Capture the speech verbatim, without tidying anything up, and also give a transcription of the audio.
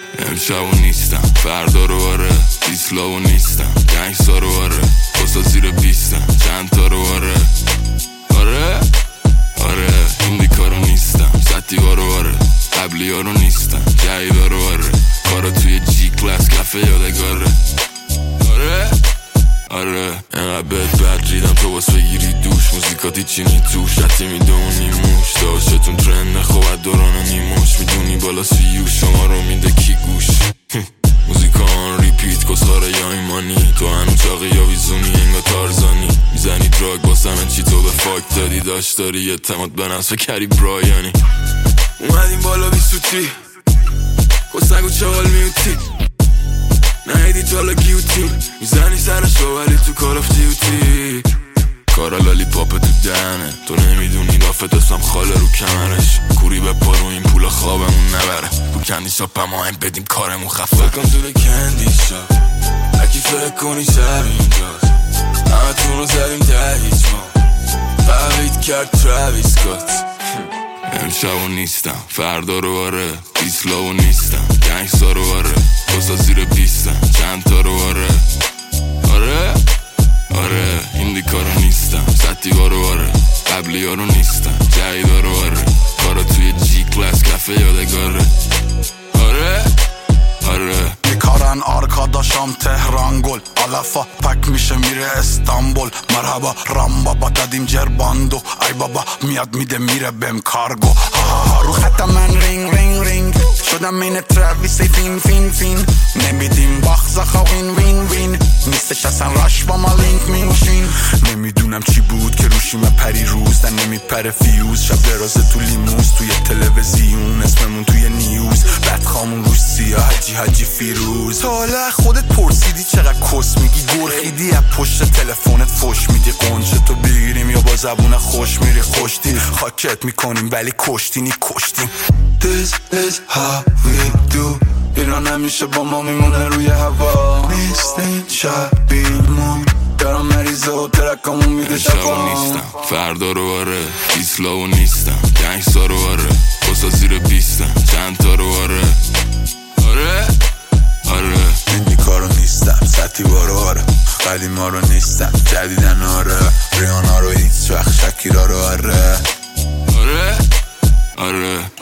امشبو نیستم فردا رو آره، دیسلاو نیستم گنگستا رو آره، بسا زیر بیستم چند تا رو آره آره آره ایندیکا رو نیستم ستیوا رو آره، قبلی ها رو نیستم جایدا رو آره، کارا توی جی کلاس کفه یادگاره آره آره اینقدر بد بد ریدم تو باس بگیری دوش، موزیکاتی چینی توش حتی میدونی موش داشتون ترنده خوبت دوران نیموش، میدونی بالا سیو شما رو میده کی گوش موزیکا آن ریپیت کسخاره یا ایمانی، تو هنو چاقی یا ویزونی انگا تارزانی، میزنی دراگ باسمه چی تو به فاک دادی، داشت داری اعتماد به نفس کری برایانی، اومدیم بالا بی سوتی کسنگ و چاقال میوتی نهیدی تالا گیوتین، میزنی سرش ولی تو کار اف دیوتی، کارا لالی پاپ تو دهنه، تو نمیدونی دافت اسم خاله رو کمرش، کوری به پا رو این پول خوابمون نبره، تو کندی شاپ اما هم بدیم کارمون خفه فکرم تو ده کندی شاپ اکی فکر کنی شب اینجاست، همه تون رو زدیم ده هیچ ما فقید کرد تراویس کات امشبو نیستم فردا رو آره، دیسلاو نیستم گنگستا رو آره، بسا زیر بیستم چند تا رو آره آره آره ایندیکا رو نیستم ستیوا رو آره، قبلی ها رو نیستم جایدا رو آره، کارا توی جی کلاس کفه یادگاره آره آره میکارن آرکاداشام تهران گل علفا پک میشه میره استانبول، مرحبا رام بابا دادیم جرباندو، ای بابا میاد میده میره بهم کارگو، رو خط من رینگ رینگ رینگ شدم این تراویس فین فین فین، نمیدیم باخزاخا وین وین وین، نیستش اصلا راش با ما لینک میشین، نمیدونم چی بود که روشیم پری روز در نمیپره فیوز، شب درازه تو لیموز توی تلویزیون اسممون توی نیوز، بدخامون روش سیاه حجی حجی فیروز، حالا خودت پرسیدی چقدر کس میگی گرخیدی از پشت تلفنت فش میدی، قنچه تو بگیریم یا با زبون خوش میری خوشتی، خاکت میکنیم ولی کشتینی کشتیم. This is how we do، ایران همیشه با ما میمونه روی هوا، نیستین شبیمون دارم مریضه و ترکامون میده شفا، نیستم فردا رو آره، دیسلاو نیستم گنگستا رو آره، بسا زیر بیستم چند تا رو آره آره آره ایندیکا رو نیستم ستیوا رو آره، قدیما رو نیستم جدیدن آره، ریانا رو هیچ وقت شکیرا رو آره آره آره